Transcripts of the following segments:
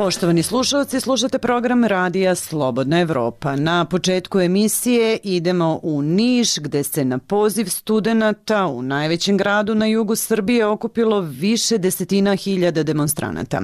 Poštovani slušalci, slušate program Radija Slobodna Evropa. Na početku emisije idemo u Niš, gde se na poziv studenata u najvećem gradu na jugu Srbije okupilo više desetina hiljada demonstranata.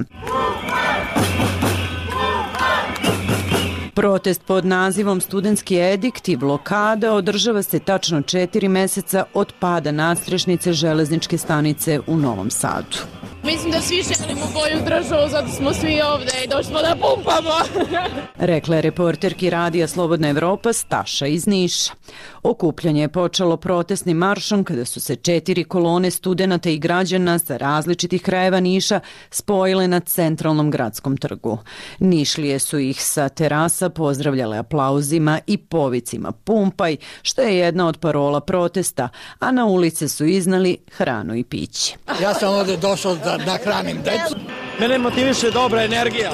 Protest pod nazivom Studentski edikt i blokada održava se tačno 4 meseca od pada nadstrešnice železničke stanice u Novom Sadu. Mislim da svi želimo bolju državu, zato smo svi ovde i došli smo da pumpamo. Rekla je reporterki Radija Slobodna Evropa Staša iz Niša. Okupljanje je počelo protestnim maršom kada su se 4 kolone studenata i građana sa različitih krajeva Niša spojile na centralnom gradskom trgu. Nišlije su ih sa terasa pozdravljale aplauzima i povicima pumpaj, što je jedna od parola protesta, a na ulice su iznali hranu i piće. Ja sam ovde došao da hranim decu. Mene motiviše dobra energija,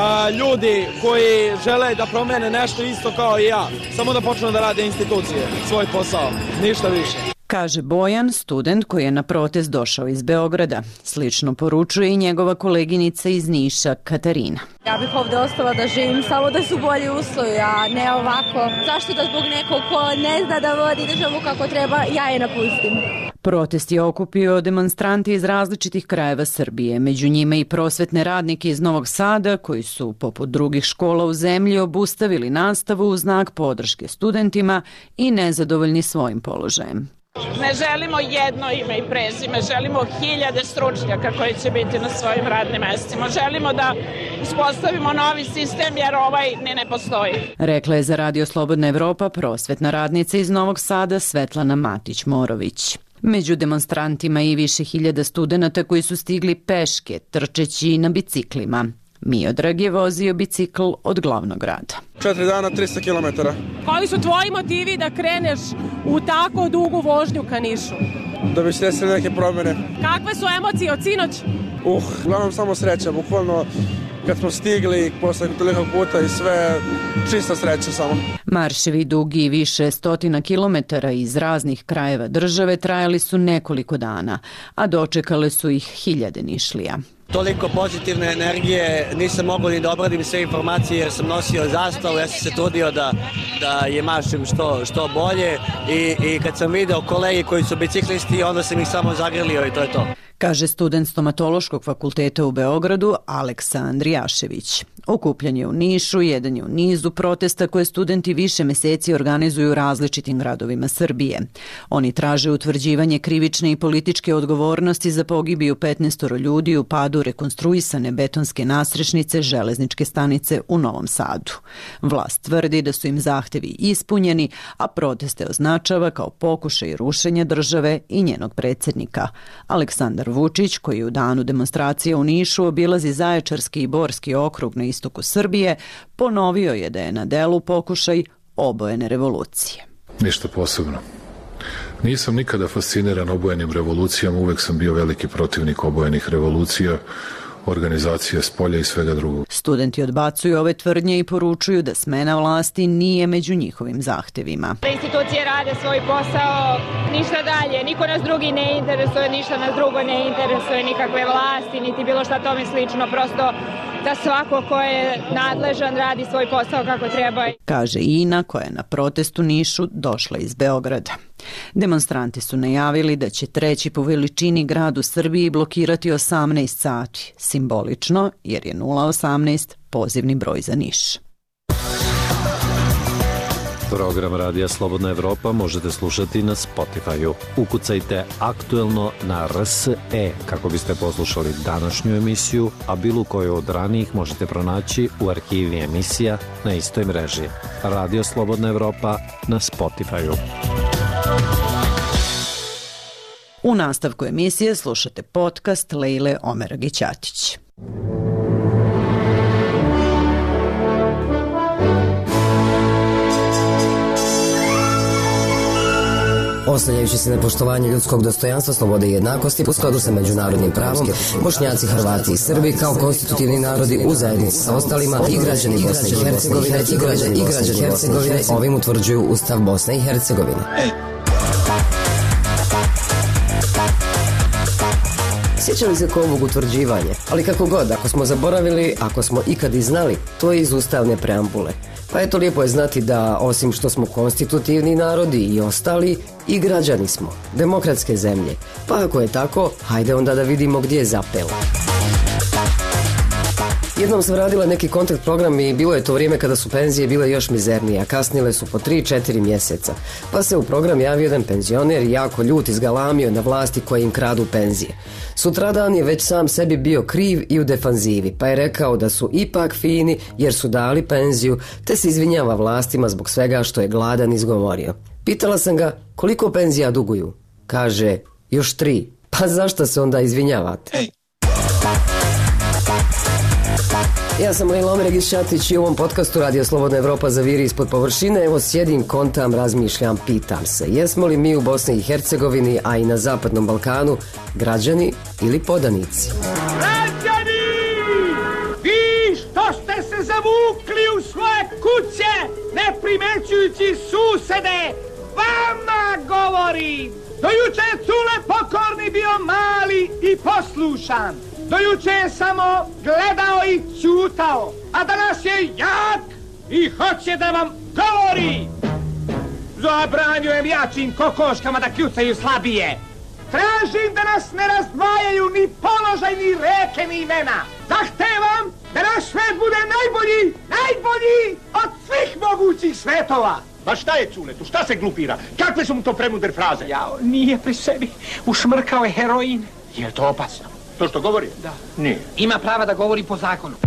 ljudi koji žele da promene nešto isto kao i ja, samo da počnu da rade institucije, svoj posao, ništa više. Kaže Bojan, student koji je na protest došao iz Beograda. Slično poručuje i njegova koleginica iz Niša, Katarina. Ja bih ovde ostala da živim, samo da su bolji uslovi, a ne ovako. Zašto da zbog nekog ko ne zna da vodi državu kako treba, ja je napustim. Protest je okupio demonstranti iz različitih krajeva Srbije, među njima i prosvetne radnike iz Novog Sada, koji su, poput drugih škola u zemlji, obustavili nastavu u znak podrške studentima i nezadovoljni svojim položajem. Ne želimo jedno ime i prezime, želimo hiljade stručnjaka koji će biti na svojim radnim mestima. Želimo da uspostavimo novi sistem jer ovaj ne postoji. Rekla je za Radio Slobodna Evropa prosvetna radnica iz Novog Sada Svetlana Matić-Morović. Među demonstrantima i više hiljada studenata koji su stigli peške, trčeći na biciklima. Miodrag je vozio bicikl od glavnog grada. 4 dana, 300 km. Koji su tvoji motivi da kreneš u tako dugu vožnju ka Nišu? Da bi se desile neke promjene. Kakve su emocije od sinoć? Uglavnom samo sreća, bukvalno kad smo stigli posle toliko puta i sve, čista sreća samo. Marševi dugi više stotina kilometara iz raznih krajeva države trajali su nekoliko dana, a dočekale su ih hiljade Nišlija. Toliko pozitivne energije, nisam mogao ni da obradim sve informacije jer sam nosio zastavu, ja sam se trudio da je mašim što bolje i kad sam video kolege koji su biciklisti, onda sam ih samo zagrlio i to je to. Kaže student stomatološkog fakulteta u Beogradu Aleksa Andrijašević. Okupljanje u Nišu jedan je u nizu protesta koje studenti više meseci organizuju u različitim gradovima Srbije. Oni traže utvrđivanje krivične i političke odgovornosti za pogibiju 15 ljudi u padu rekonstruisane betonske nadstrešnice železničke stanice u Novom Sadu. Vlast tvrdi da su im zahtevi ispunjeni, a proteste označava kao pokušaj rušenja države i njenog predsjednika. Aleksandar Vučić, koji u danu demonstracije u Nišu obilazi Zaječarski i Borski okrug na istoku Srbije, ponovio je da je na delu pokušaj obojene revolucije. Ništa posebno. Nisam nikada fasciniran obojenim revolucijama, uvek sam bio veliki protivnik obojenih revolucija, organizacije spolja i svega drugog. Studenti odbacuju ove tvrdnje i poručuju da smena vlasti nije među njihovim zahtevima. Institucije rade svoj posao, ništa dalje, niko nas drugi ne interesuje, ništa nas drugo ne interesuje, nikakve vlasti, niti bilo šta tome slično, prosto da svako ko je nadležan radi svoj posao kako treba. Kaže Ina, koja je na protestu Nišu došla iz Beograda. Demonstranti su najavili da će treći po veličini grad u Srbiji blokirati 18 sati, simbolično jer je 018 pozivni broj za Niš. Program Radija Slobodna Evropa možete slušati na Spotify-u. Ukucajte aktuelno na RSE kako biste poslušali današnju emisiju, a bilo koju od ranijih možete pronaći u arhivi emisija na istoj mreži. Radio Slobodna Evropa na Spotify-u. U nastavku emisije slušate podcast Lejle Omeragić-Ćatić. Oslanjajući se na poštovanje ljudskog dostojanstva, slobode i jednakosti u skladu sa međunarodnim pravom, Bošnjaci, Hrvati i Srbi kao konstitutivni narodi u zajednici sa ostalima i građani Bosne i Hercegovine ovim utvrđuju Ustav Bosne i Hercegovine. Sjećali se ko ovog utvrđivanja? Ali kako god, ako smo zaboravili, ako smo ikad i znali, to je iz ustavne preambule. Pa eto, lijepo je znati da, osim što smo konstitutivni narodi i ostali, i građani smo, demokratske zemlje. Pa ako je tako, hajde onda da vidimo gdje je zapelo. Jednom sam radila neki kontakt program i bilo je to vrijeme kada su penzije bile još mizernije, a kasnile su po 3-4 mjeseca. Pa se u program javio jedan penzioner i jako ljut izgalamio na vlasti koje im kradu penzije. Sutradan je već sam sebi bio kriv i u defanzivi, pa je rekao da su ipak fini jer su dali penziju, te se izvinjava vlastima zbog svega što je gladan izgovorio. Pitala sam ga koliko penzija duguju. Kaže, još 3. Pa zašto se onda izvinjavate? Ja sam Lejla Omeregić-Šatić i u ovom podcastu Radio Slobodna Evropa zaviri ispod površine. Evo sjedim, kontam, razmišljam, pitam se. Jesmo li mi u Bosni i Hercegovini, a i na Zapadnom Balkanu, građani ili podanici? Građani! Vi što ste se zavukli u svoje kuće, ne primećujući susede, vama govorim! Do juče je Cule pokorni bio mali i poslušan. Do juče je samo gledao i ćutao, a danas je jak i hoće da vam govori. Zabranjujem jačim kokoškama da kljucaju slabije. Tražim da nas ne razdvajaju ni položaj, ni reke, ni imena. Zahtevam da naš svet bude najbolji od svih mogućih svetova. Ma šta je Culetu, šta se glupira? Kakve su mu to premudre fraze? Jao, nije pri sebi. Ušmrkao je heroin. Je li to opasno? To što govori? Da. Nije. Ima prava da govori po zakonu.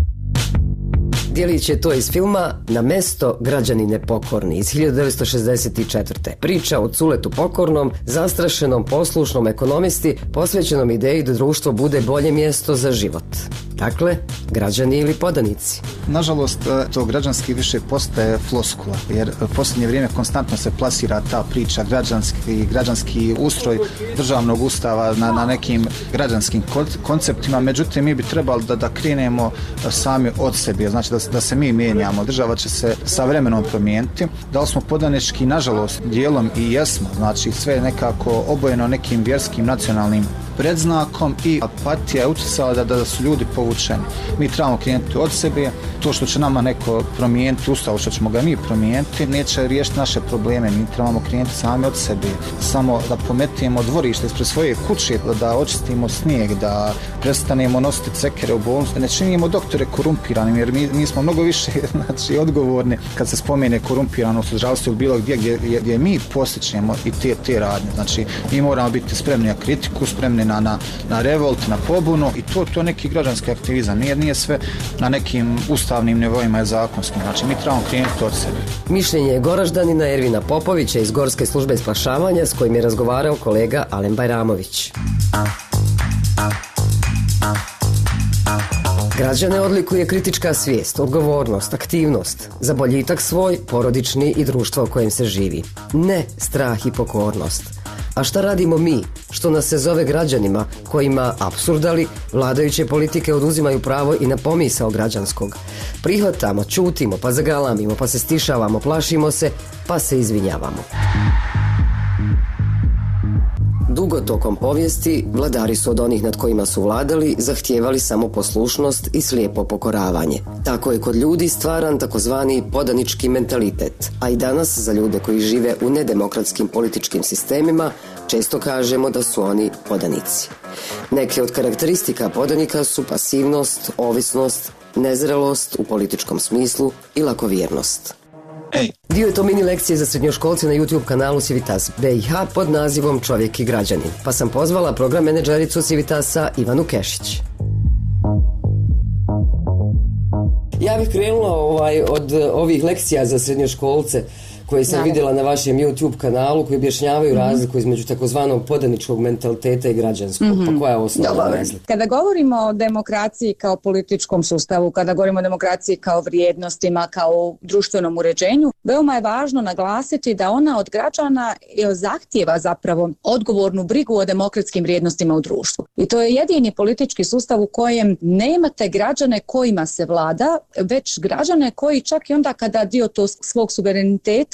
Djelić je to iz filma Na mesto građani nepokorni iz 1964. Priča o Culetu Pokornom, zastrašenom, poslušnom ekonomisti, posvećenom ideji da društvo bude bolje mjesto za život. Dakle, građani ili podanici. Nažalost, to građanski više postaje floskula, jer u posljednje vrijeme konstantno se plasira ta priča građanski ustroj državnog ustava na nekim građanskim konceptima, međutim mi bi trebali da krenemo sami od sebe, znači da se mi mijenjamo. Država će se sa vremenom promijeniti. Da li smo podanički, nažalost, dijelom i jesmo, znači sve je nekako obojeno nekim vjerskim, nacionalnim predznakom i apatija je utjecala da su ljudi povučeni. Mi trebamo krenuti od sebe, to što će nama neko promijeniti ustav, što ćemo ga mi promijeniti, neće riješiti naše probleme. Mi trebamo krenuti sami od sebe, samo da pometimo dvorište ispred svoje kuće, da očistimo snijeg, da prestanemo nositi cekere u bolnicu, da ne činimo doktore korumpiranim, jer mi smo mnogo više odgovorni kad se spomene korumpiranost u zdravstvu ili bilo gdje mi postičemo i te radnje. Znači, mi moramo biti spremni na kritiku, spremni na revolt, na pobunu i to neki građanski aktivizam. Nije sve na nekim ustavnim nivoima i zakonskim. Znači, mi trebamo krenuti od sebe. Mišljenje je Goraždanina Ervina Popovića iz Gorske službe spašavanja s kojim je razgovarao kolega Alen Bajramović. Građane odlikuje kritička svijest, odgovornost, aktivnost, za boljitak svoj, porodični i društvo u kojem se živi. Ne strah i pokornost. A šta radimo mi, što nas se zove građanima, kojima apsurdali vladajuće politike oduzimaju pravo i na pomisao građanskog? Prihvatamo, ćutimo, pa zagalamimo, pa se stišavamo, plašimo se, pa se izvinjavamo. Dugo tokom povijesti vladari su od onih nad kojima su vladali zahtijevali samo poslušnost i slijepo pokoravanje. Tako je kod ljudi stvaran takozvani podanički mentalitet, a i danas za ljude koji žive u nedemokratskim političkim sistemima često kažemo da su oni podanici. Neke od karakteristika podanika su pasivnost, ovisnost, nezrelost u političkom smislu i lakovjernost. Dio je to mini lekcije za srednjoškolce na YouTube kanalu Civitas BiH pod nazivom Čovjek i građanin, pa sam pozvala program menadžericu Civitasa Ivanu Kešić. Ja bih krenula od ovih lekcija za srednjoškolce koje sam vidjela na vašem YouTube kanalu, koji objašnjavaju razliku između takozvanog podaničkog mentaliteta i građanskog. Pa koja je osnovna razlika? Kada govorimo o demokraciji kao političkom sustavu, kada govorimo o demokraciji kao vrijednostima, kao društvenom uređenju, veoma je važno naglasiti da ona od građana zahtijeva zapravo odgovornu brigu o demokratskim vrijednostima u društvu. I to je jedini politički sustav u kojem nemate građane kojima se vlada, već građane koji čak i onda kada dio to svog suvereniteta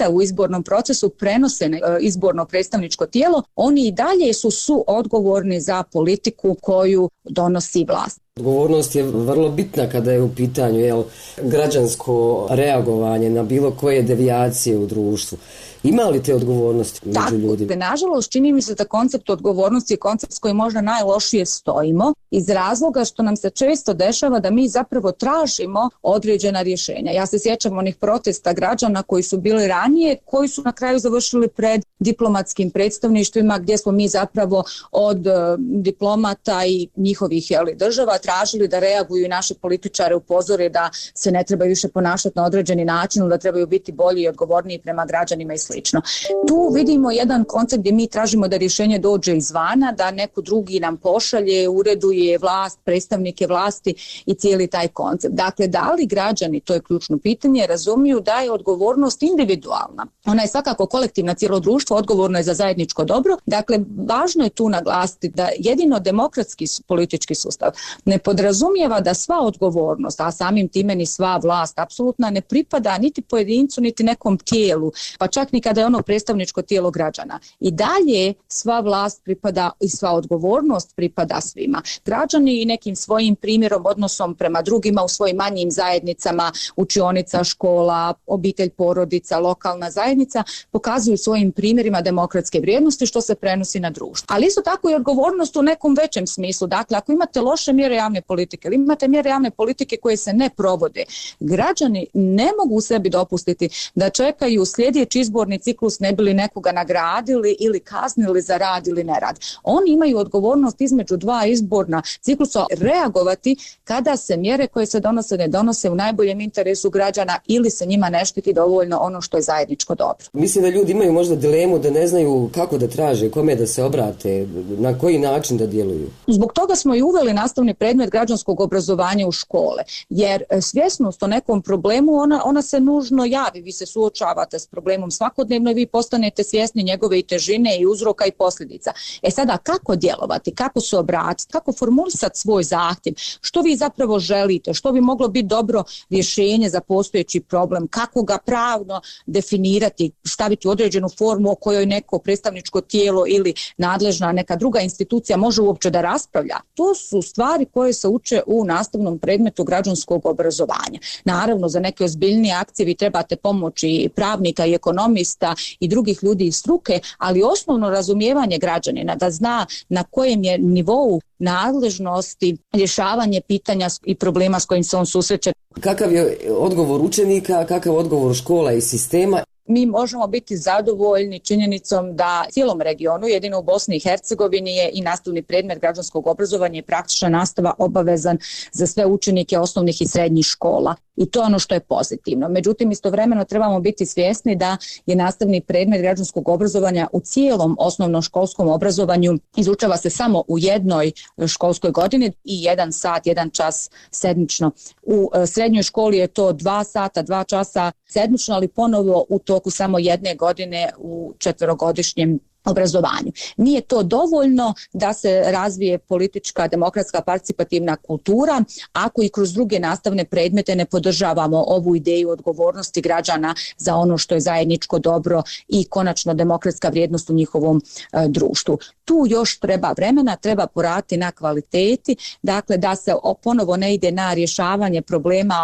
elita u izbornom procesu prenose na izborno predstavničko tijelo, oni i dalje su suodgovorni za politiku koju donosi vlast. Odgovornost je vrlo bitna kada je u pitanju građansko reagovanje na bilo koje devijacije u društvu. Ima li te odgovornosti među ljudima? Nažalost, čini mi se da koncept odgovornosti je koncept s kojim možda najlošije stojimo iz razloga što nam se često dešava da mi zapravo tražimo određena rješenja. Ja se sjećam onih protesta građana koji su bili ranije, koji su na kraju završili pred diplomatskim predstavništvima gdje smo mi zapravo od diplomata i njihovih država tražili da reaguju i naše političare upozore da se ne trebaju više ponašati na određeni način, da trebaju biti bolji i odgovorniji prema građanima i slično. Tu vidimo jedan koncept gdje mi tražimo da rješenje dođe izvana, da neko drugi nam pošalje, ureduje vlast, predstavnike vlasti i cijeli taj koncept. Dakle, da li građani, to je ključno pitanje, razumiju da je odgovornost individualna. Ona je svakako kolektivna, cijelo društvo odgovorno je za zajedničko dobro. Dakle, važno je tu naglasiti da jedino demokratski politički sustav ne podrazumijeva da sva odgovornost, a samim time ni sva vlast apsolutno ne pripada niti pojedincu, niti nekom tijelu, pa čak ni kada je ono predstavničko tijelo građana. I dalje sva vlast pripada i sva odgovornost pripada svima. Građani i nekim svojim primjerom, odnosom prema drugima u svojim manjim zajednicama, učionica, škola, obitelj, porodica, lokalna zajednica, pokazuju svojim primjerima demokratske vrijednosti što se prenosi na društvo. Ali isto tako i odgovornost u nekom većem smislu. Dakle, ako imate loše mjere javne politike ili imate mjere javne politike koje se ne provode, građani ne mogu sebi dopustiti da čekaju sljedeći izborni ciklus ne bi li nekoga nagradili ili kaznili za rad ili nerad. Oni imaju odgovornost između dva izborna ciklusa reagovati kada se mjere koje se donose ne donose u najboljem interesu građana ili se njima ne štiti dovoljno ono što je zajedničko dobro. Mislim da ljudi imaju možda dilemu da ne znaju kako da traže, kome da se obrate, na koji način da djeluju. Zbog toga smo i uveli nastavni predmet građanskog obrazovanja u škole, jer svjesnost o nekom problemu ona se nužno javi, vi se suočavate s problemom svakodnevno i vi postanete svjesni njegove i težine i uzroka i posljedica. Sada kako djelovati, kako se obratiti, kako formulisati svoj zahtjev, što vi zapravo želite, što bi moglo biti dobro rješenje za postojeći problem, kako ga pravno definirati, staviti u određenu formu o kojoj neko predstavničko tijelo ili nadležna neka druga institucija može uopće da raspravlja. To su stvari koje se uče u nastavnom predmetu građanskog obrazovanja. Naravno, za neke ozbiljnije akcije vi trebate pomoći pravnika i ekonomista i drugih ljudi iz struke, ali osnovno razumijevanje građanina da zna na kojem je nivou nadležnosti rješavanje pitanja i problema s kojim se on susreće. Kakav je odgovor učenika, kakav odgovor škola i sistema? Mi možemo biti zadovoljni činjenicom da cijelom regionu, jedino u Bosni i Hercegovini, je i nastavni predmet građanskog obrazovanja i praktična nastava obavezan za sve učenike osnovnih i srednjih škola. I to je ono što je pozitivno. Međutim, istovremeno trebamo biti svjesni da je nastavni predmet građanskog obrazovanja u cijelom osnovnoškolskom obrazovanju izučava se samo u jednoj školskoj godini i 1 sat, 1 čas sedmično. U srednjoj školi je to 2 sata, 2 časa sedmično, ali ponovo u toku samo 1 godine u 4-godišnjem obrazovanju. Nije to dovoljno da se razvije politička, demokratska, participativna kultura ako i kroz druge nastavne predmete ne podržavamo ovu ideju odgovornosti građana za ono što je zajedničko dobro i konačno demokratska vrijednost u njihovom društvu. Tu još treba vremena, treba poraditi na kvaliteti, dakle da se ponovo ne ide na rješavanje problema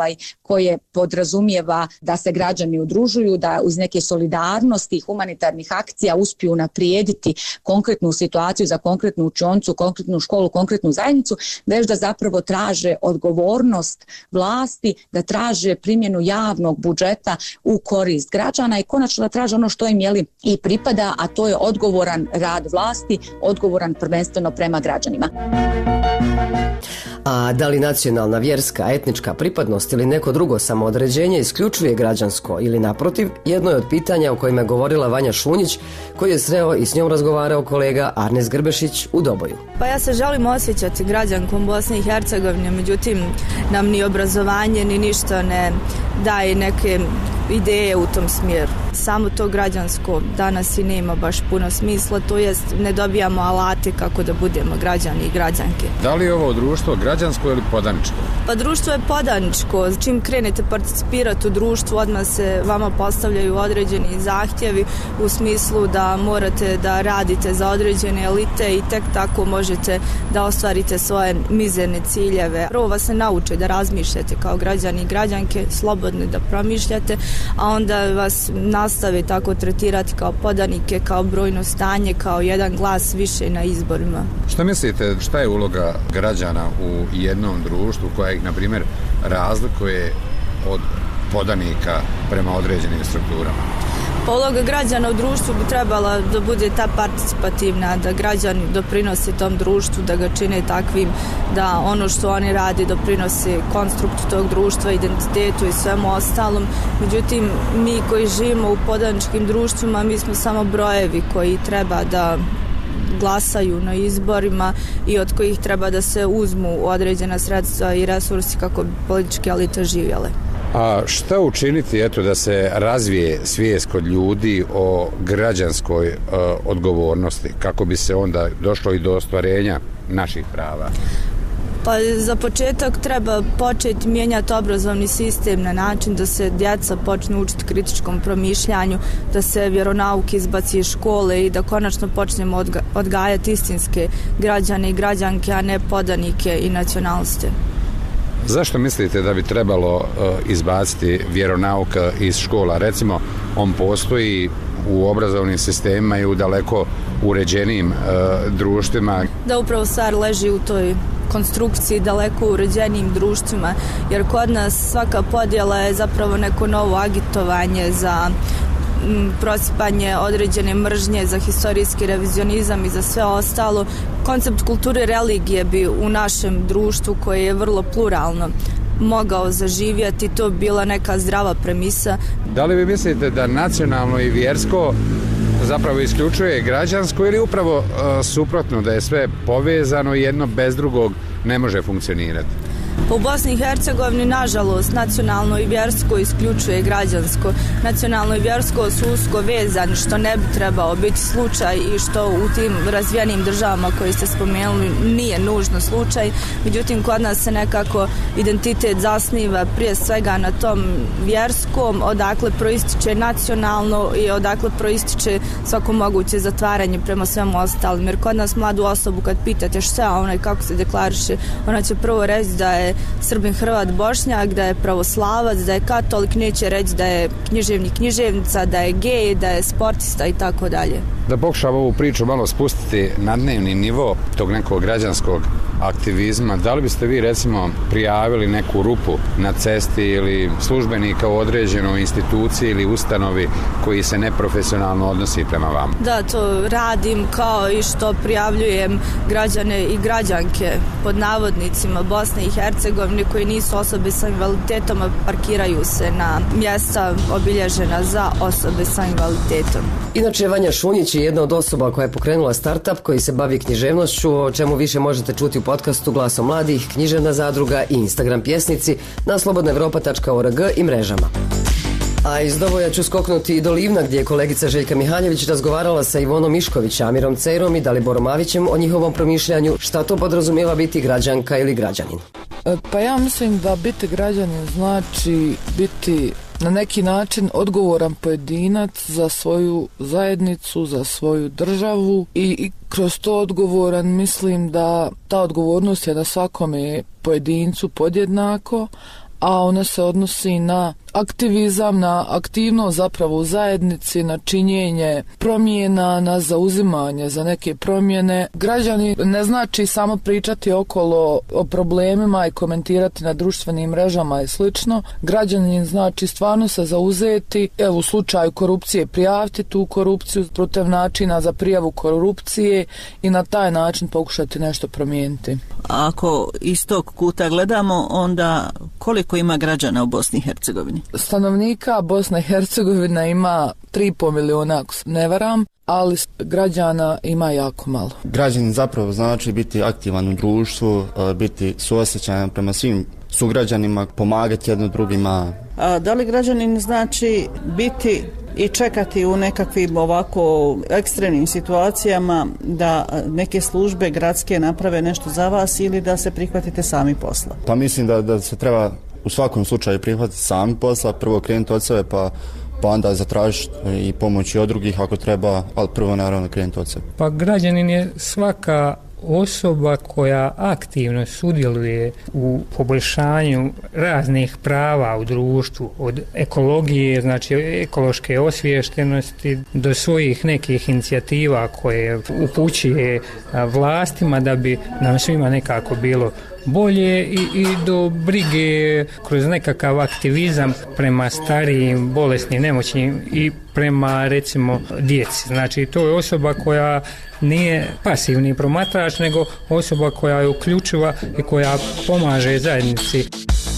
koje podrazumijeva da se građani udružuju, da uz neke solidarnosti i humanitarnih akcija uspiju unaprijediti konkretnu situaciju za konkretnu učionicu, konkretnu školu, konkretnu zajednicu, već da zapravo traže odgovornost vlasti, da traže primjenu javnog budžeta u korist građana i konačno da traže ono što im i pripada, a to je odgovoran rad vlasti, odgovoran prvenstveno prema građanima. A da li nacionalna, vjerska, etnička pripadnost ili neko drugo samoodređenje isključuje građansko ili naprotiv, jedno je od pitanja o kojima je govorila Vanja Šunjić, koji je sreo i s njom razgovarao kolega Arnes Grbešić u Doboju. Pa ja se želim osjećati građankom Bosne i Hercegovine, međutim nam ni obrazovanje ni ništa ne daje neke ideje u tom smjeru. Samo to građansko danas i nema baš puno smisla, to jest ne dobijamo alate kako da budemo građani i građanke. Da li je ovo društvo građansko ili podaničko? Pa društvo je podaničko. Čim krenete participirati u društvu, odmah se vama postavljaju određeni zahtjevi u smislu da morate da radite za određene elite i tek tako možete da ostvarite svoje mizerne ciljeve. Prvo vas se nauče da razmišljate kao građani i građanke, slobodni da promišljate, a onda vas nastave tako tretirati kao podanike, kao brojno stanje, kao jedan glas više na izborima. Šta mislite, šta je uloga građana u jednom društvu koja ih, na primjer, razlikuje od podanika prema određenim strukturama? Uloga građana u društvu bi trebala da bude ta participativna, da građani doprinose tom društvu, da ga čine takvim, da ono što oni radi doprinose konstruktu tog društva, identitetu i svemu ostalom. Međutim, mi koji živimo u podaničkim društvima, mi smo samo brojevi koji treba da glasaju na izborima i od kojih treba da se uzmu određena sredstva i resursi kako bi političke elite živjele. A šta učiniti, eto, da se razvije svijest kod ljudi o građanskoj odgovornosti, kako bi se onda došlo i do ostvarenja naših prava? Pa za početak treba početi mijenjati obrazovni sistem na način da se djeca počnu učiti kritičkom promišljanju, da se vjeronauk izbaci iz škole i da konačno počnemo odgajati istinske građane i građanke, a ne podanike i nacionaliste. Zašto mislite da bi trebalo izbaciti vjeronauk iz škola? Recimo, on postoji u obrazovnim sistemima i u daleko uređenijim društvima. Da, upravo stvar leži u toj konstrukciji daleko uređenijim društvima, jer kod nas svaka podjela je zapravo neko novo agitovanje za prosipanje određene mržnje, za historijski revizionizam i za sve ostalo. Koncept kulture religije bi u našem društvu, koje je vrlo pluralno, mogao zaživjeti, to bila neka zdrava premisa. Da li vi mislite da nacionalno i vjersko zapravo isključuje građansko ili upravo suprotno, da je sve povezano i jedno bez drugog ne može funkcionirati? U Bosni i Hercegovini, nažalost, nacionalno i vjersko isključuje građansko. Nacionalno i vjersko su usko vezani, što ne bi trebao biti slučaj i što u tim razvijenim državama koje ste spomenuli nije nužno slučaj. Međutim, kod nas se nekako identitet zasniva prije svega na tom vjerskom, odakle proističe nacionalno i odakle proističe svako moguće zatvaranje prema svemu ostalim. Jer kod nas mladu osobu kad pitate šta ona i kako se deklariše, ona će prvo reći da je Srbin, Hrvat, Bošnjak, da je pravoslavac, da je katolik, neće reći da je književnik, književnica, da je gej, da je sportista i tako dalje. Da pokušam ovu priču malo spustiti na dnevni nivo tog nekog građanskog aktivizma, da li biste vi recimo prijavili neku rupu na cesti ili službenika u određenoj instituciji ili ustanovi koji se neprofesionalno odnosi prema vama? Da, to radim, kao i što prijavljujem građane i građanke pod navodnicima Bosne i Hercegovine koji nisu osobe sa invaliditetom, a parkiraju se na mjesta obilježena za osobe sa invaliditetom. Inače, Vanja Šunjić je jedna od osoba koja je pokrenula startup koji se bavi književnošću, o čemu više možete čuti u podcastu Glasom mladih, Književna zadruga i Instagram pjesnici na slobodnaevropa.org i mrežama. A iz Dovoja ću skoknuti i do Livna, gdje je kolegica Željka Mihaljević razgovarala sa Ivonom Mišković, Amirom Cejrom i Daliborom Avićem o njihovom promišljanju šta to podrazumijeva biti građanka ili građanin. Pa ja mislim da biti građanin znači biti na neki način odgovoran pojedinac za svoju zajednicu, za svoju državu i kroz to odgovoran mislim da ta odgovornost je na svakome pojedincu podjednako, a ona se odnosi na aktivizam, na aktivnost zapravo u zajednici, na činjenje promjena, na zauzimanje za neke promjene. Građani ne znači samo pričati okolo o problemima i komentirati na društvenim mrežama i slično. Građanin znači stvarno se zauzeti, evo u slučaju korupcije prijaviti tu korupciju putem načina za prijavu korupcije i na taj način pokušati nešto promijeniti. Ako iz tog kuta gledamo, onda koliko ima građana u Bosni i Hercegovini? Stanovnika Bosna i Hercegovina ima 3,5 milijuna, ako se ne varam, ali građana ima jako malo. Građanin zapravo znači biti aktivan u društvu, biti suosjećajan prema svim sugrađanima, pomagati jedno drugima, Da li građanin znači biti i čekati u nekakvim ovako ekstremnim situacijama da neke službe gradske naprave nešto za vas ili da se prihvatite sami posla? Pa mislim da se treba u svakom slučaju prihvatiti sami posla, prvo krenuti od sebe pa onda zatražiti i pomoći od drugih ako treba, ali prvo naravno krenuti od sebe. Pa građanin je svaka osoba koja aktivno sudjeluje u poboljšanju raznih prava u društvu, od ekologije, znači ekološke osviještenosti, do svojih nekih inicijativa koje upućuje vlastima da bi nam svima nekako bilo bolje i do brige kroz nekakav aktivizam prema starijim, bolesnim, nemoćnim i prema recimo djeci. Znači to je osoba koja nije pasivni promatrač, nego osoba koja je uključiva i koja pomaže zajednici.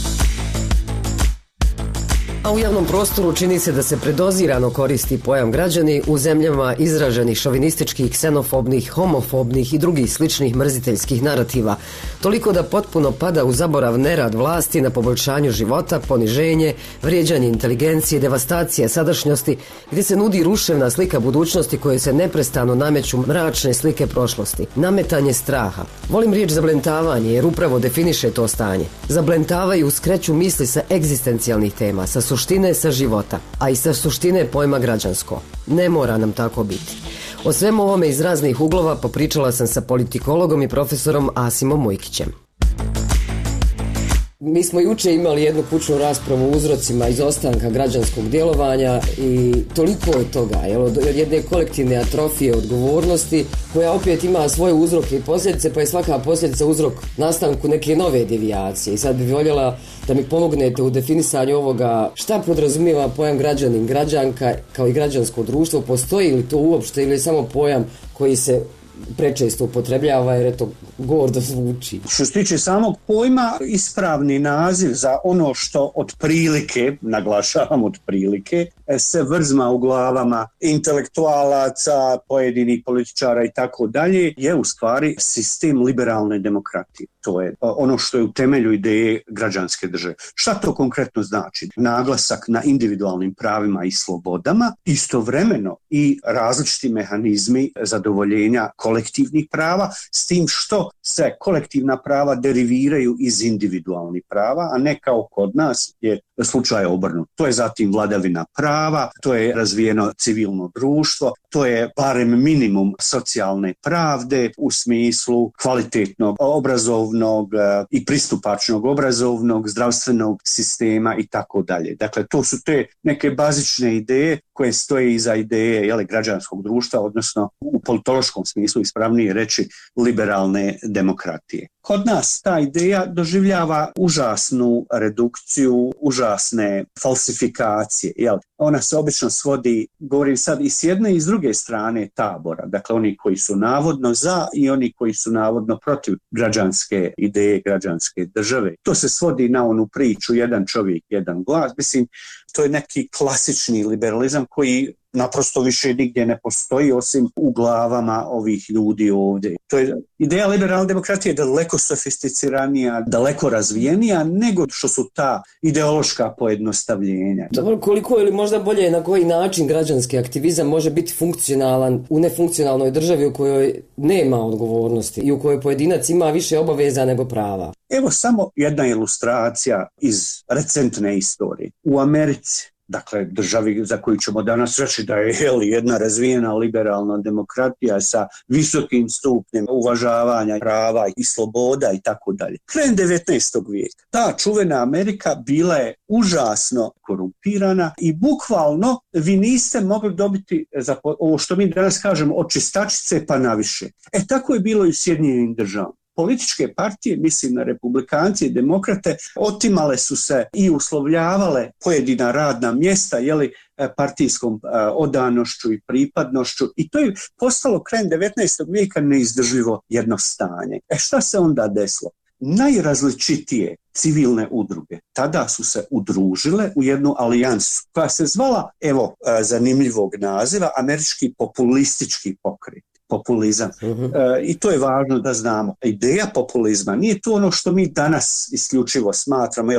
A u javnom prostoru čini se da se predozirano koristi pojam građani u zemljama izraženih šovinističkih, ksenofobnih, homofobnih i drugih sličnih mrziteljskih narativa, toliko da potpuno pada u zaborav nerad vlasti na poboljšanju života, poniženje, vrijeđanje inteligencije, devastacija sadašnjosti, gdje se nudi ruševna slika budućnosti koje se neprestano nameću mračne slike prošlosti, nametanje straha. Volim riječ zablentavanje jer upravo definiše to stanje. Zablentavaju, skreću misli sa egzistencijalnih tema, sa suštine, sa života, a i sa suštine pojma građansko. Ne mora nam tako biti. O svemu ovome iz raznih uglova popričala sam sa politikologom i profesorom Asimom Mujkićem. Mi smo juče imali jednu kućnu raspravu o uzrocima izostanka građanskog djelovanja i toliko je toga, od jedne kolektivne atrofije odgovornosti koja opet ima svoje uzroke i posljedice, pa je svaka posljedica uzrok nastanku neke nove devijacije. I sad bih voljela da mi pomognete u definisanju ovoga šta podrazumijeva pojam građanin, građanka kao i građansko društvo, postoji li to uopšte ili je samo pojam koji se prečesto upotrebljava jer je to gordo zvuči. Što se tiče samog pojma, ispravni naziv za ono što otprilike, naglašavam otprilike, se vrzma u glavama intelektualaca, pojedinih političara i tako dalje, je u stvari sistem liberalne demokratije. To je ono što je u temelju ideje građanske države. Šta to konkretno znači? Naglasak na individualnim pravima i slobodama, istovremeno i različiti mehanizmi zadovoljenja kolektivnih prava, s tim što se kolektivna prava deriviraju iz individualnih prava, a ne kao kod nas je slučaj obrnut. To je zatim vladavina prava, to je razvijeno civilno društvo, to je barem minimum socijalne pravde u smislu kvalitetnog obrazovnog i pristupačnog obrazovnog, zdravstvenog sistema i tako dalje. Dakle, to su te neke bazične ideje koje stoje iza ideje građanskog društva, odnosno u politološkom smislu ispravnije reći liberalne demokratije. Kod nas ta ideja doživljava užasnu redukciju, užasne falsifikacije. Ona se obično svodi, govorim sad, i s jedne i s druge strane tabora. Dakle, oni koji su navodno za i oni koji su navodno protiv građanske ideje, građanske države. To se svodi na onu priču jedan čovjek, jedan glas. Mislim, to je neki klasični liberalizam koji naprosto više nigdje ne postoji osim u glavama ovih ljudi ovdje. To je ideja liberalne demokratije daleko sofisticiranija, daleko razvijenija nego što su ta ideološka pojednostavljenja. Dobro, koliko ili možda bolje na koji način građanski aktivizam može biti funkcionalan u nefunkcionalnoj državi u kojoj nema odgovornosti i u kojoj pojedinac ima više obaveza nego prava? Evo samo jedna ilustracija iz recentne istorije. U Americi, dakle državi za koju ćemo danas reći da je jedna razvijena liberalna demokratija sa visokim stupnjem uvažavanja prava i sloboda i tako dalje. Krajem 19. vijeka ta čuvena Amerika bila je užasno korumpirana i bukvalno vi niste mogli dobiti za ovo što mi danas kažemo od čistačice pa naviše. Tako je bilo i u Sjedinjenim Državama. Političke partije, mislim na republikanci i demokrate, otimale su se i uslovljavale pojedina radna mjesta partijskom odanošću i pripadnošću i to je postalo krajem 19. vijeka neizdrživo jedno stanje. Šta se onda desilo? Najrazličitije civilne udruge tada su se udružile u jednu alijansu koja se zvala, zanimljivog naziva, Američki populistički pokret. populizam. I to je važno da znamo. Ideja populizma nije to ono što mi danas isključivo smatramo,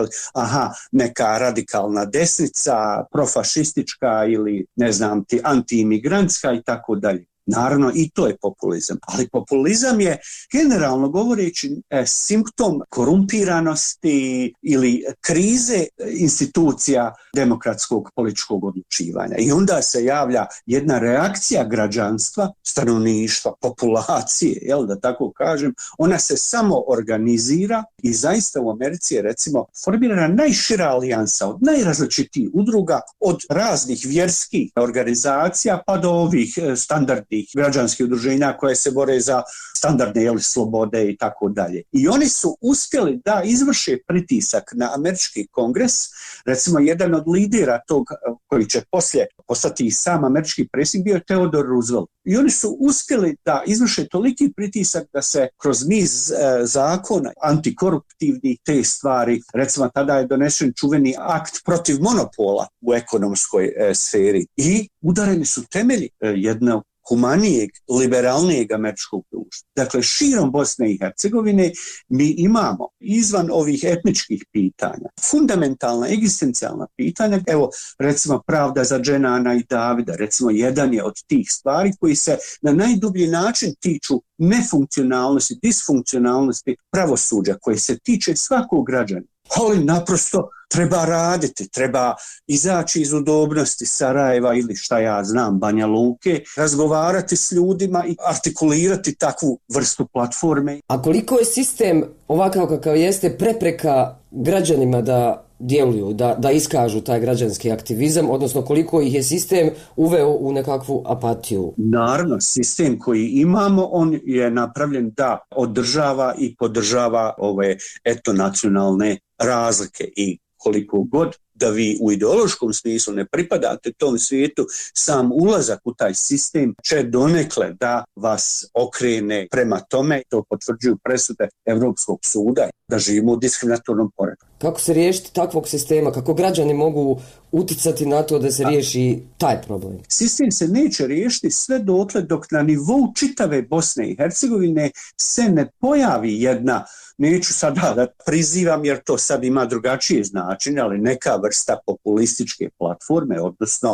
neka radikalna desnica, profašistička ili ne znam ti antiimigrantska i tako dalje. Naravno, i to je populizam. Ali populizam je, generalno govoreći, simptom korumpiranosti ili krize institucija demokratskog političkog odlučivanja. I onda se javlja jedna reakcija građanstva, stanovništva, populacije, da tako kažem, ona se samo organizira i zaista u Americi je, recimo, formirana najšira alijansa od najrazličitijih udruga, od raznih vjerskih organizacija pa do ovih standardnih građanskih udruženja koje se bore za standardne slobode i tako dalje. I oni su uspjeli da izvrše pritisak na američki kongres, recimo jedan od lidera tog koji će poslije postati i sam američki predsjednik bio je Theodore Roosevelt. I oni su uspjeli da izvrše toliki pritisak da se kroz niz zakona antikoruptivnih te stvari, recimo tada je donesen čuveni akt protiv monopola u ekonomskoj sferi i udareni su temelji jednog humanijeg, liberalnijeg američkog društva. Dakle, širom Bosne i Hercegovine mi imamo izvan ovih etničkih pitanja fundamentalna, egzistencijalna pitanja, evo recimo pravda za Dženana i Davida, recimo jedan je od tih stvari koji se na najdublji način tiču nefunkcionalnosti, disfunkcionalnosti pravosuđa koji se tiče svakog građana. Ali naprosto treba raditi, treba izaći iz udobnosti Sarajeva ili šta ja znam, Banja Luke, razgovarati s ljudima i artikulirati takvu vrstu platforme. A koliko je sistem ovakav kakav jeste prepreka građanima da djeluju, da iskažu taj građanski aktivizam, odnosno koliko ih je sistem uveo u nekakvu apatiju? Naravno, sistem koji imamo, on je napravljen da održava i podržava ove etnonacionalne razlike i koliko god da vi u ideološkom smislu ne pripadate tom svijetu, sam ulazak u taj sistem će donekle da vas okrene prema tome, to potvrđuju presude Evropskog suda, da živimo u diskriminatornom poretku. Kako se riješiti takvog sistema? Kako građani mogu uticati na to da se riješi taj problem? Sistem se neće riješiti sve dotle dok na nivou čitave Bosne i Hercegovine se ne pojavi jedna, neću sada da prizivam jer to sad ima drugačije značenje, ali neka vrsta populističke platforme, odnosno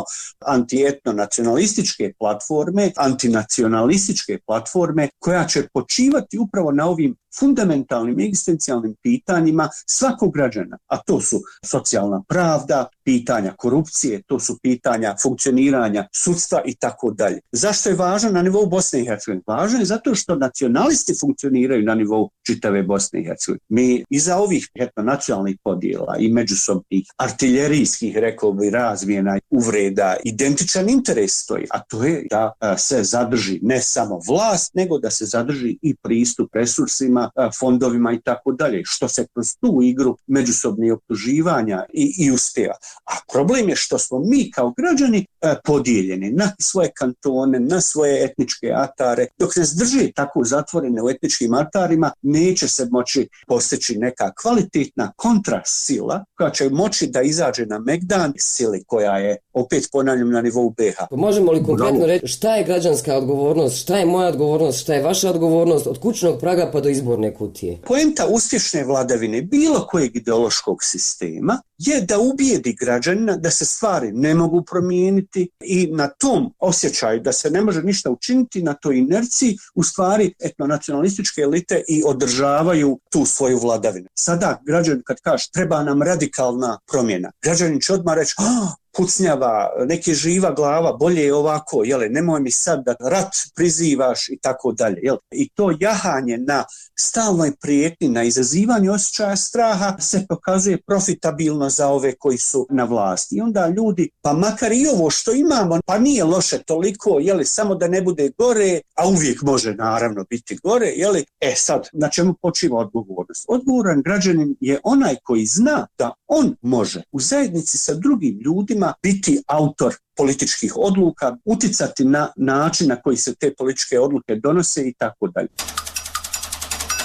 antietno-nacionalističke platforme, antinacionalističke platforme koja će počivati upravo na ovim fundamentalnim egzistencijalnim pitanjima svakog građana, a to su socijalna pravda, pitanja korupcije, to su pitanja funkcioniranja sudstva i tako dalje. Zašto je važno na nivou Bosne i Hercegovine? Važno je zato što nacionalisti funkcioniraju na nivou čitave Bosne i Hercegovine. Mi iza ovih etnonacionalnih podjela i međusobnih artiljerijskih, rekao bi, razmjena, uvreda, identičan interes stoji, a to je da se zadrži ne samo vlast, nego da se zadrži i pristup resursima, fondovima i tako dalje, što se kroz tu igru međusobnih optuživanja i uspjeva. A problem je što smo mi kao građani podijeljeni na svoje kantone, na svoje etničke atare. Dok nas drži tako zatvorene u etničkim atarima, neće se moći postići neka kvalitetna kontrasila koja će moći da izađe na megdan sili koja je, opet ponavljam, na nivou BiH. Možemo li konkretno reći šta je građanska odgovornost, šta je moja odgovornost, šta je vaša odgovornost od kućnog praga pa do izborne kutije? Poenta uspješne vladavine bilo kojeg ideološkog sistema je da ubijedi građanina da se stvari ne mogu promijeniti i na tom osjećaju da se ne može ništa učiniti, na toj inerciji u stvari etnonacionalističke elite i održavaju tu svoju vladavinu. Sada građanin kad kaže treba nam radikalna promjena, građanin će odmah reći pucnjava, neke živa glava, bolje je ovako, nemoj mi sad da rat prizivaš i tako dalje. I to jahanje na stalnoj prijetnji, na izazivanju osjećaja straha se pokazuje profitabilno za ove koji su na vlasti. I onda ljudi, pa makar i ovo što imamo, pa nije loše toliko, samo da ne bude gore, a uvijek može naravno biti gore, sad, na čemu počiva odgovornost? Odgovoran građanin je onaj koji zna da on može u zajednici sa drugim ljudima biti autor političkih odluka, uticati na način na koji se te političke odluke donose i tako dalje.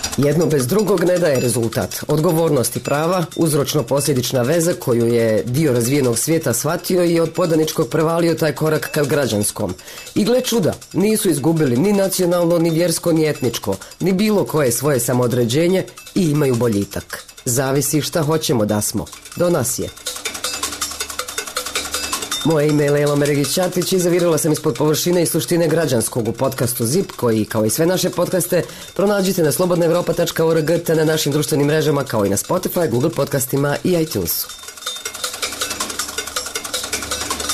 Jedno bez drugog ne daje rezultat. Odgovornost i prava, uzročno-posljedična veza koju je dio razvijenog svijeta shvatio i od podaničkog prevalio taj korak ka građanskom. I gle čuda, nisu izgubili ni nacionalno, ni vjersko, ni etničko, ni bilo koje svoje samoodređenje i imaju boljitak. Zavisi šta hoćemo da smo. Do nas je. Moje ime je Lelo Meregić-Ćatić i zavirila sam ispod površine i suštine građanskog u podcastu ZIP, koji, kao i sve naše podcaste, pronađite na slobodnaevropa.org te na našim društvenim mrežama, kao i na Spotify, Google podcastima i iTunesu.